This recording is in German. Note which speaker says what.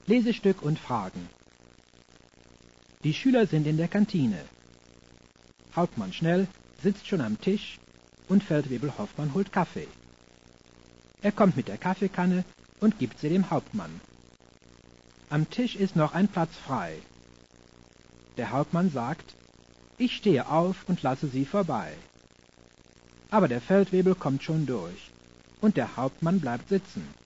Speaker 1: Lesestück und Fragen. Die Schüler sind in der Kantine. Hauptmann Schnell sitzt schon am Tisch und Feldwebel Hoffmann holt Kaffee. Er kommt mit der Kaffeekanne und gibt sie dem Hauptmann. Am Tisch ist noch ein Platz frei. Der Hauptmann sagt: Ich stehe auf und lasse Sie vorbei. Aber der Feldwebel kommt schon durch und der Hauptmann bleibt sitzen.